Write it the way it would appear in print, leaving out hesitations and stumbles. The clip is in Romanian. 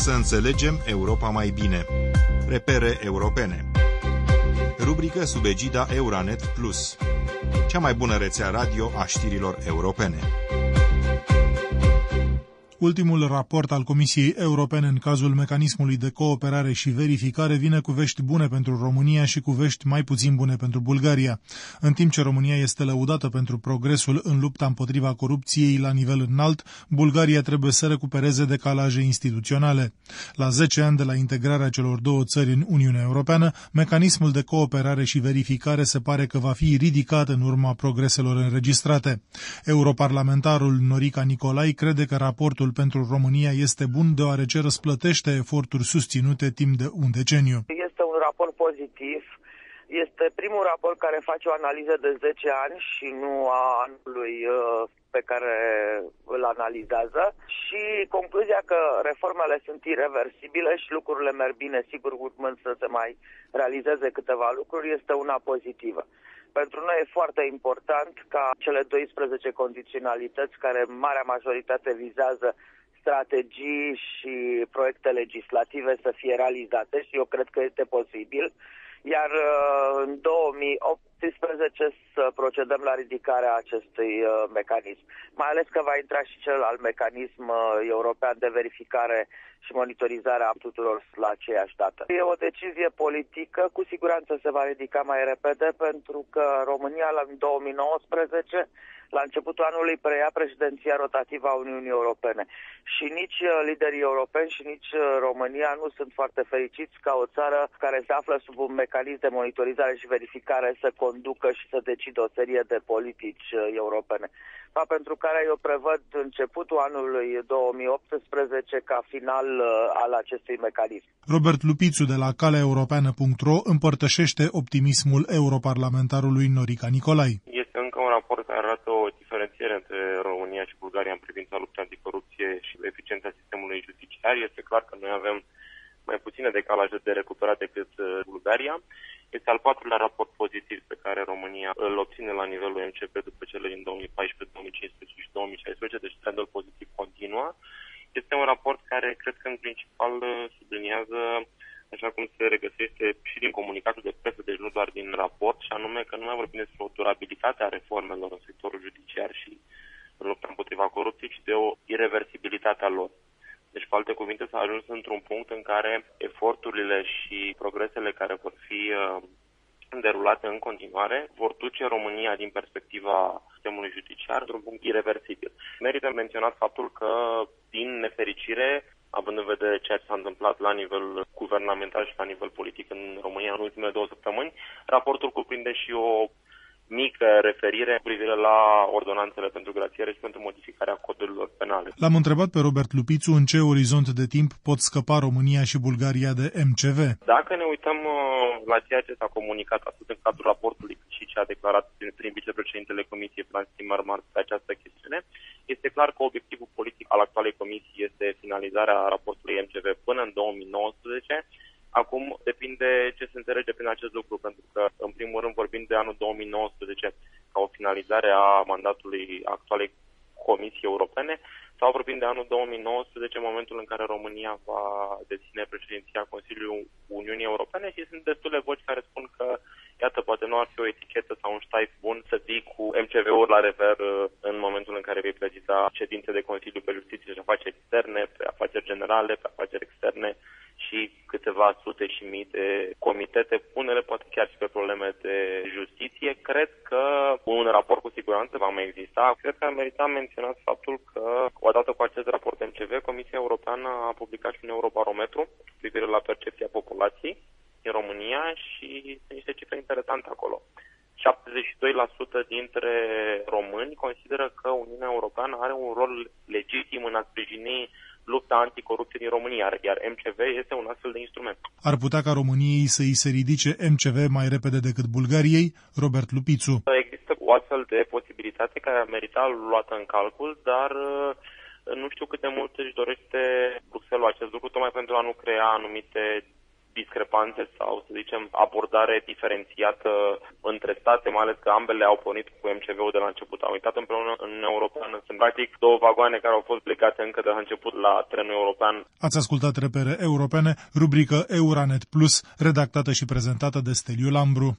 să înțelegem Europa mai bine. Repere europene. Rubrică sub egida Euranet Plus. Cea mai bună rețea radio a știrilor europene. Ultimul raport al Comisiei Europene în cazul mecanismului de cooperare și verificare vine cu vești bune pentru România și cu vești mai puțin bune pentru Bulgaria. În timp ce România este lăudată pentru progresul în lupta împotriva corupției la nivel înalt, Bulgaria trebuie să recupereze decalaje instituționale. La 10 ani de la integrarea celor două țări în Uniunea Europeană, mecanismul de cooperare și verificare se pare că va fi ridicat în urma progreselor înregistrate. Europarlamentarul Norica Nicolai crede că raportul pentru România este bun deoarece răsplătește eforturi susținute timp de un deceniu. Este un raport pozitiv. Este primul raport care face o analiză de 10 ani și nu a anului pe care îl analizează și concluzia că reformele sunt irreversibile și lucrurile merg bine, sigur urmând să se mai realizeze câteva lucruri, este una pozitivă. Pentru noi e foarte important ca cele 12 condiționalități care în marea majoritate vizează strategii și proiecte legislative să fie realizate și eu cred că este posibil. Iar în 2018 să procedăm la ridicarea acestui mecanism. Mai ales că va intra și celălalt mecanism european de verificare și monitorizare a tuturor la aceeași dată. E o decizie politică, cu siguranță se va ridica mai repede pentru că România în 2019, la începutul anului, preia președinția rotativă a Uniunii Europene. Și nici liderii europeni și nici România nu sunt foarte fericiți ca o țară care se află sub un mecanism de monitorizare și verificare să conducă și să decidă o serie de politici europene. Pentru care eu prevăd începutul anului 2018 ca final al acestui mecanism. Robert Lupițu de la caleaeuropeană.ro împărtășește optimismul europarlamentarului Norica Nicolai. Este încă un raport care arată o diferențiere între România și Bulgaria în privința luptei anticorupție și eficiența sistemului judiciar. Este clar că noi avem mai puține decalaje de recuperat decât Bulgaria. Este al patrulea raport pozitiv pe care România îl obține la nivelul MCV după cele din 2014, 2015 și 2016, deci trendul pozitiv continuă. Este un raport care cred că în principal subliniază, așa cum se regăsește și din comunicatul de presă, deci nu doar din raport, și anume că nu mai vorbim despre o durabilitate a reformelor în sectorul judiciar și în lupta împotriva corupției, ci de o irreversibilitate a lor. Deci, cu alte cuvinte, s-a ajuns într-un punct în care eforturile și progresele care vor fi derulate în continuare vor duce România din perspectiva sistemului judiciar într-un punct irreversibil. Merită menționat faptul că, din nefericire, având în vedere ceea ce s-a întâmplat la nivel guvernamental și la nivel politic în România în ultimele 2 săptămâni, raportul cuprinde și o mică referire cu privire la ordonanțele pentru grațiere și pentru modificarea codurilor penale. L-am întrebat pe Robert Lupițu în ce orizont de timp pot scăpa România și Bulgaria de MCV. Dacă ne uităm la ceea ce s-a comunicat atât în cadrul raportului cât și ce a declarat prin vicepreședintele Comisiei Franz Timmermans pe această chestiune, este clar că obiectivul politic al actualei comisii este finalizarea raportului MCV până în 2019. Acum depinde ce se înțelege prin acest lucru, pentru că, în primul rând, vorbim de anul 2019 ca o finalizare a mandatului actualei Comisii Europene, sau vorbim de anul 2019, în momentul în care România va deține președinția Consiliului Uniunii Europene, și sunt destule voci care spun că, iată, poate nu ar fi o etichetă sau un ștaif bun să ții cu MCV-uri la rever în momentul în care vei prezida ședințe de Consiliu pe Justiție și Afaceri Externe, pe afaceri generale, pe afaceri externe și câteva sute și mii de comitete, unele poate chiar și pe probleme de justiție. Cred că un raport cu siguranță va mai exista. Cred că ar merita menționat faptul că, odată cu acest raport MCV, Comisia Europeană a publicat și un eurobarometru cu privire la percepția populației în România și sunt niște cifre interesante acolo. 72% dintre români consideră că Uniunea Europeană are un rol legitim în a sprijini lupta anticorupție din România, iar MCV este un astfel de instrument. Ar putea ca României să îi se ridice MCV mai repede decât Bulgariei? Robert Lupițu. Există o astfel de posibilitate care ar merita luată în calcul, dar nu știu cât de mult își dorește Bruxelles acest lucru, tocmai pentru a nu crea anumite discrepanțe sau, să zicem, abordare diferențiată între state, mai ales că ambele au pornit cu MCV-ul de la început. Au intrat împreună în Europeană. Sunt practic două vagoane care au fost plecate încă de la început la trenul european. Ați ascultat Repere Europene, rubrică Euranet Plus, redactată și prezentată de Steliu Lambru.